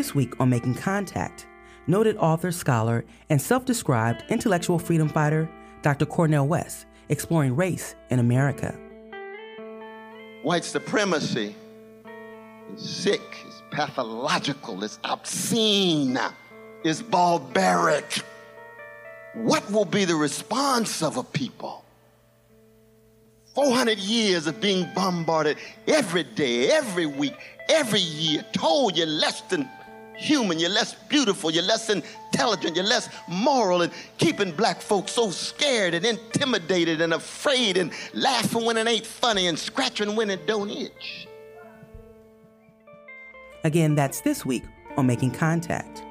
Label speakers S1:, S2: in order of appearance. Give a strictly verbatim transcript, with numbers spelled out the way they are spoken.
S1: This week on Making Contact, noted author, scholar, and self-described intellectual freedom fighter, Doctor Cornel West, exploring race in America.
S2: White supremacy is sick, it's pathological, it's obscene, it's barbaric. What will be the response of a people? four hundred years of being bombarded every day, every week, every year, told you're less than human, you're less beautiful, you're less intelligent, you're less moral, and keeping black folks so scared and intimidated and afraid and laughing when it ain't funny and scratching when it don't itch.
S1: Again, that's this week on Making Contact.